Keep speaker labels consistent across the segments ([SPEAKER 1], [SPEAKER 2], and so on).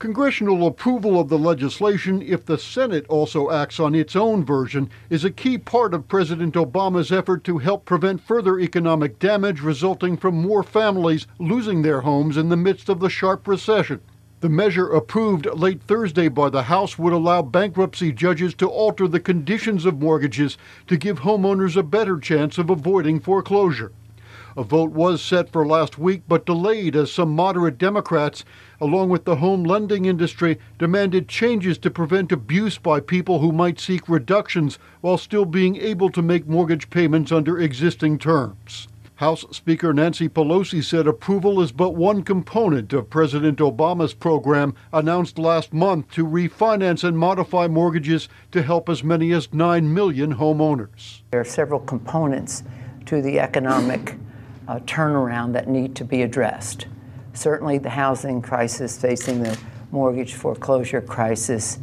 [SPEAKER 1] Congressional approval of the legislation, if the Senate also acts on its own version, is a key part of President Obama's effort to help prevent further economic damage resulting from more families losing their homes in the midst of the sharp recession. The measure approved late Thursday by the House would allow bankruptcy judges to alter the conditions of mortgages to give homeowners a better chance of avoiding foreclosure. A vote was set for last week but delayed as some moderate Democrats, along with the home lending industry, demanded changes to prevent abuse by people who might seek reductions while still being able to make mortgage payments under existing terms. House Speaker Nancy Pelosi said approval is but one component of President Obama's program announced last month to refinance and modify mortgages to help as many as 9 million homeowners.
[SPEAKER 2] There are several components to the economic turnaround that need to be addressed. Certainly the housing crisis facing the mortgage foreclosure crisis,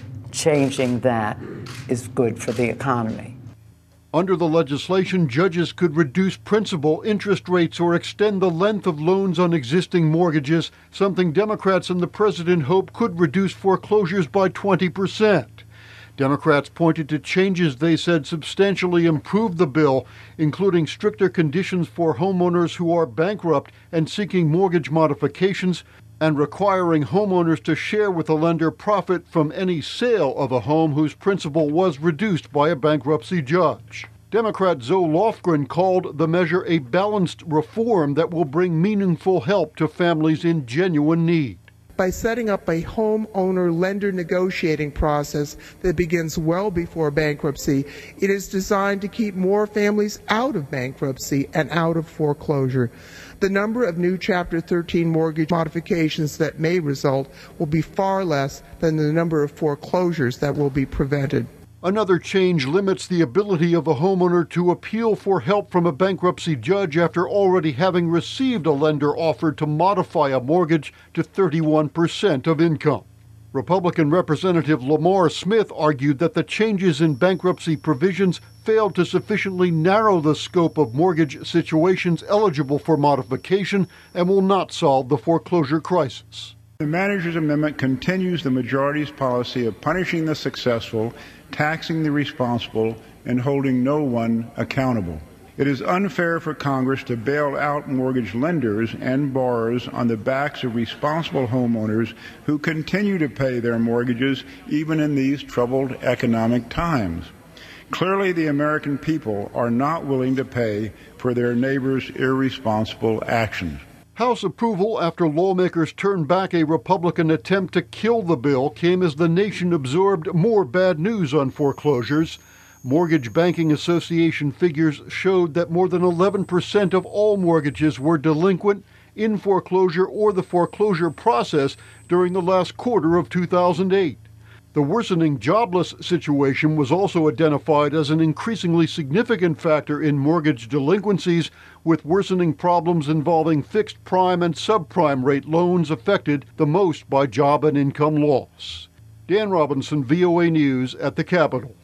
[SPEAKER 2] changing that is good for the economy.
[SPEAKER 1] Under the legislation, judges could reduce principal, interest rates, or extend the length of loans on existing mortgages, something Democrats and the president hope could reduce foreclosures by 20%. Democrats pointed to changes they said substantially improved the bill, including stricter conditions for homeowners who are bankrupt and seeking mortgage modifications, and requiring homeowners to share with a lender profit from any sale of a home whose principal was reduced by a bankruptcy judge. Democrat Zoe Lofgren called the measure a balanced reform that will bring meaningful help to families in genuine need.
[SPEAKER 3] By setting up a homeowner-lender negotiating process that begins well before bankruptcy, it is designed to keep more families out of bankruptcy and out of foreclosure. The number of new Chapter 13 mortgage modifications that may result will be far less than the number of foreclosures that will be prevented.
[SPEAKER 1] Another change limits the ability of a homeowner to appeal for help from a bankruptcy judge after already having received a lender offer to modify a mortgage to 31% of income. Republican Representative Lamar Smith argued that the changes in bankruptcy provisions failed to sufficiently narrow the scope of mortgage situations eligible for modification and will not solve the foreclosure crisis.
[SPEAKER 4] The manager's amendment continues the majority's policy of punishing the successful, taxing the responsible, and holding no one accountable. It is unfair for Congress to bail out mortgage lenders and borrowers on the backs of responsible homeowners who continue to pay their mortgages even in these troubled economic times. Clearly, the American people are not willing to pay for their neighbors' irresponsible actions.
[SPEAKER 1] House approval after lawmakers turned back a Republican attempt to kill the bill came as the nation absorbed more bad news on foreclosures. Mortgage Banking Association figures showed that more than 11% of all mortgages were delinquent, in foreclosure, or the foreclosure process during the last quarter of 2008. The worsening jobless situation was also identified as an increasingly significant factor in mortgage delinquencies, with worsening problems involving fixed prime and subprime rate loans affected the most by job and income loss. Dan Robinson, VOA News at the Capitol.